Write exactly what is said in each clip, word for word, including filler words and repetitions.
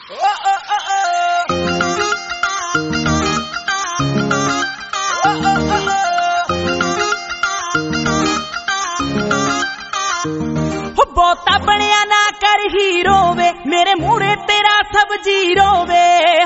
ਬਹੁਤਾ ਬਣਿਆ ਨਾ ਕਰ ਹੀਰੋ ਵੇ, ਮੇਰੇ ਮੂਹਰੇ ਤੇਰਾ ਸਭ ਜੀਰੋ ਵੇ।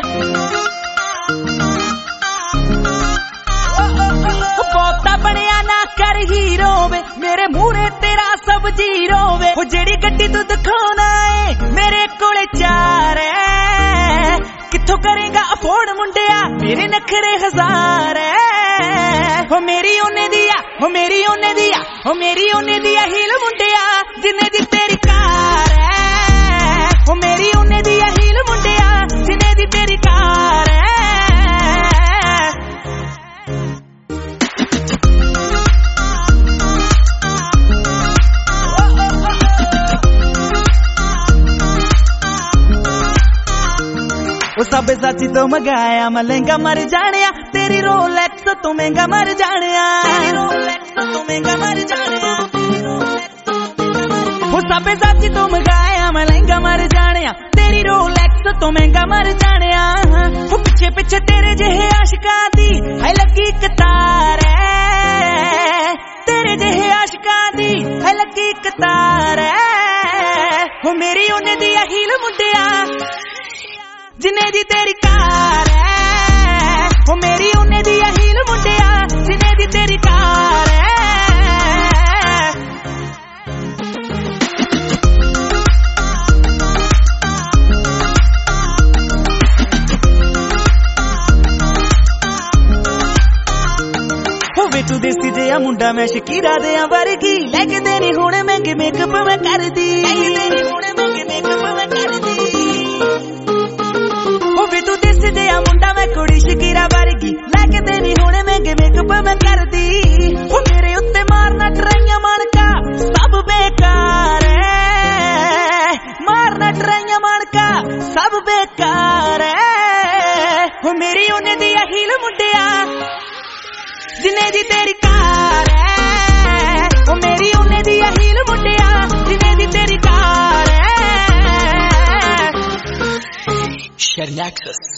ਬਹੁਤਾ ਬਣਿਆ ਨਾ ਕਰ ਹੀਰੋ ਵੇ, ਮੇਰੇ ਮੂਹਰੇ ਤੇਰਾ ਸਭ ਜੀਰੋ ਵੇ। ਉਹ ਜਿਹੜੀ ਗੱਡੀ ਤੂੰ ਦਿਖਾਉਣਾ ਏ ਮੇਰੇ ਕੋਲੇ ਚਾਰ ਐ, ਕਿੱਥੋਂ ਕਰੇਗਾ ਅਫੋਰਡ ਮੁੰਡਿਆ ਮੇਰੇ ਨਖਰੇ ਹਜ਼ਾਰ ਐ। ਹੋ ਮੇਰੀ ਉਹਨੇ ਦੀ ਆ, ਹੋ ਮੇਰੀ ਉਹਨੇ ਦੀ ਆ, ਹੋ ਮੇਰੀ ਉਹਨੇ ਦੀ ਆ ਹੀਲ ਮੁੰਡਿਆ ਜਿੰਨੇ ਦੀ ਤੇਰੀ ਕਾਰ ਐ। ਹੋ ਮੇਰੀ ਉਹਨੇ ਦੀ ਆ ਹੀਲ ਮੁੰਡਿਆ ਜਿੰਨੇ ਦੀ ਤੇਰੀ ਕਾਰ ਐ। ਉਹ ਸਭ ਸਾਚੀ ਤੋਂ ਮੰਗਾਇਆ ਮੈਂ ਲਹਿੰਗਾ ਮਰ ਜਾਣਿਆ, ਤੇਰੀ ਰੋਲੈਕਸ ਤੋਂ ਮਹਿੰਗਾ ਮਰ ਜਾਣਿਆ, ਤੇਰੀ ਰੋਲੈਕਸ ਤੋਂ ਮਹਿੰਗਾ ਮਰ ਜਾਣਿਆ। ਉਹ ਸਭ ਸਾਚੀ ਤੋਂ ਮੰਗਾਇਆ ਮੈਂ ਲਹਿੰਗਾ ਮਰ ਜਾਣਿਆ, ਤੇਰੀ ਰੋਲੈਕਸ ਤੋਂ ਮਹਿੰਗਾ ਮਰ ਜਾਣਿਆ। ਉਹ ਪਿੱਛੇ ਪਿੱਛੇ ਤੇਰੇ ਜਿਹੇ ਆਸ਼ਿਕਾਂ ਦੀ ਹੈ ਲੱਗੀ ਕਤਾਰ ਐ, ਤੇਰੇ ਜਿਹੇ ਆਸ਼ਿਕਾਂ ਦੀ ਹੈ ਲੱਗੀ ਕਤਾਰ ਐ। ਉਹ ਮੇਰੀ ਉਹਨੇ ਦੀ ਆ ਹੀਲ ਮੁੰਡਿਆ ਜਿੰਨੇ ਦੀ ਤੇਰੀ ਕਾਰ ਐ। ਉਹ ਮੇਰੀ ਉਹਨੇ ਦੀ ਆ ਹੀਲ ਮੁੰਡਿਆ ਜਿੰਨੇ ਦੀ ਤੇਰੀ ਕਾਰ ਐ। ਹੋਵੇ ਤੂੰ ਦੇਸੀ ਜਿਹਾ ਮੁੰਡਾ ਮੈਂ ਸ਼ਕੀਰਾ ਦਿਆਂ ਵਰਗੀ, ਲੈ ਕੇ ਦੇਣੀ ਹੁਣ ਮਹਿੰਗੇ ਮੇਕਅਪ ਮੈਂ ਕਰਦੀ, ਲੈ ਕੇ ਦੇਣੀ ਹੁਣ ਮਹਿੰਗੇ ਮੇਕਅਪ ਮੈਂ ਕਰਦੀ। ਹੋਵੇ ਤੂੰ ਦੇਸੀ ਜਿਹਾ ਮੁੰਡਾ ਮੈਂ ਕੁੜੀ ਸ਼ਕੀਰਾ ਵਰਗੀ, ਲੈ ਕੇ ਦੇਣੀ ਹੁਣ ਮਹਿੰਗੇ ਮੇਕਅਪ ਮੈਂ ਕਰਦੀ। ਹੋ ਮੇਰੇ ਉੱਤੇ ਮਾਰਨਾ ਟਰਾਈਆਂ ਮਣਕਾ ਸਭ ਬੇਕਾਰ ਐ, ਮਾਰਨਾ ਟਰਾਈਆਂ ਮਣਕਾ ਸਭ ਬੇਕਾਰ ਐ। ਹੋ ਮੇਰੀ ਉਹਨੇ ਦੀ ਆ ਹੀਲ ਮੁੰਡਿਆ ਜਿੰਨੇ ਦੀ ਤੇਰੀ ਕਾਰ ਐ। ਉਹ ਮੇਰੀ ਉਹਨੇ ਦੀ ਆ ਹੀਲ ਮੁੰਡਿਆ ਜਿੰਨੇ ਦੀ ਤੇਰੀ ਕਾਰ ਐ। Sharing access.